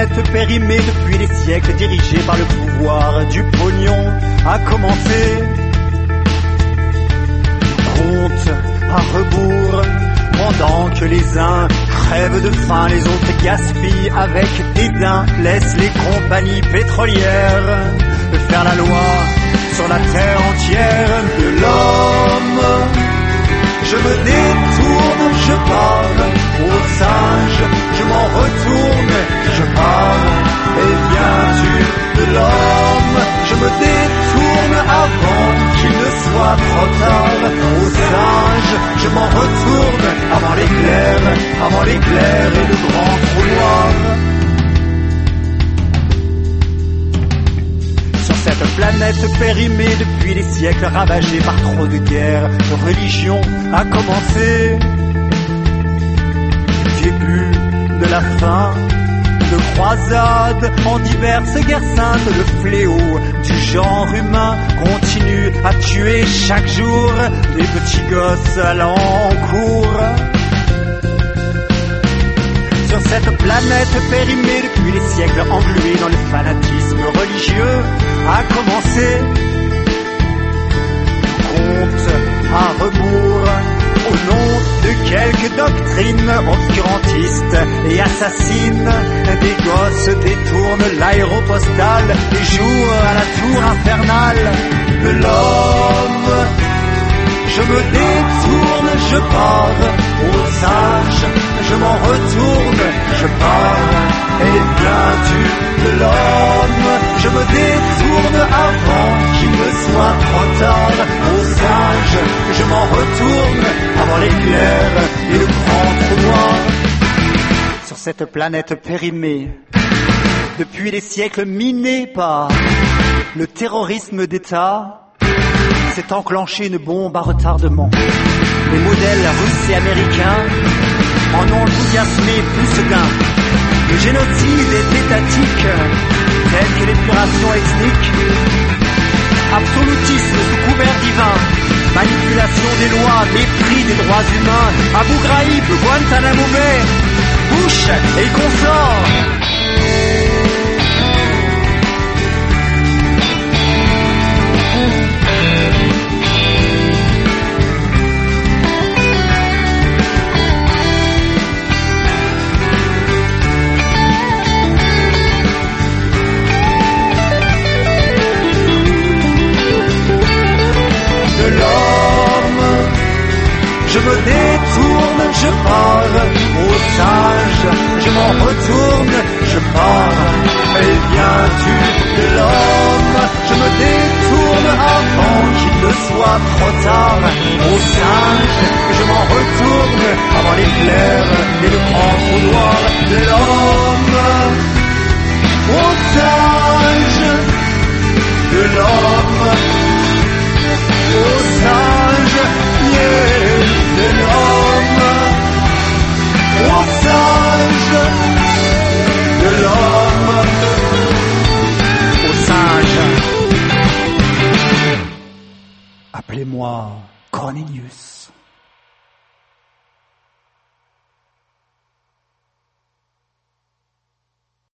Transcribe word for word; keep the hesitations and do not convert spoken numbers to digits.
planète périmée depuis des siècles, dirigée par le pouvoir du pognon, a commencé. Compte à rebours, pendant que les uns crèvent de faim, les autres gaspillent avec dédain, laissent les compagnies pétrolières faire la loi sur la terre entière de l'homme. Je me détourne, je parle aux singes, je m'en retourne, je parle, et viens-tu de l'homme? Je me détourne avant qu'il ne soit trop tard, aux singes, je m'en retourne avant l'éclair, avant l'éclair et le grand trou noir. Cette planète périmée depuis des siècles, ravagée par trop de guerres, de religion a commencé. Début de la fin de croisades en diverses guerres saintes, le fléau du genre humain continue à tuer chaque jour des petits gosses allant en cours. Sur cette planète périmée depuis les siècles, engluée dans le fanatisme religieux, a commencé. Compte à rebours, au nom de quelques doctrines obscurantistes et assassines, des gosses détournent l'aéropostale et jouent à la tour infernale de l'homme. Je me détourne, je pars aux singes, je m'en retourne, je pars, et viens-tu de l'homme? Je me détourne avant qu'il ne soit trop tard, aux singes, je m'en retourne avant l'éclair et le grand trou noir. Sur cette planète périmée, depuis des siècles minés par le terrorisme d'État, s'est enclenché une bombe à retardement. Les modèles russes et américains en ont enthousiasmé plus d'un. Le génocide est étatique, tel que l'épuration ethnique, absolutisme sous couvert divin, manipulation des lois, mépris des droits humains, Abu Ghraib, Guantanamo Bay, Bush et consorts. Je me détourne, je pars aux singes, je m'en retourne, je pars, et viens-tu de l'homme? Je me détourne avant qu'il ne soit trop tard, aux singes, je m'en retourne avant l'éclair et le grand trou noir de l'homme. Aux singes de l'homme, aux singes, yeah. De l'homme, aux singes, de l'homme, aux singes. Appelez-moi Cornelius.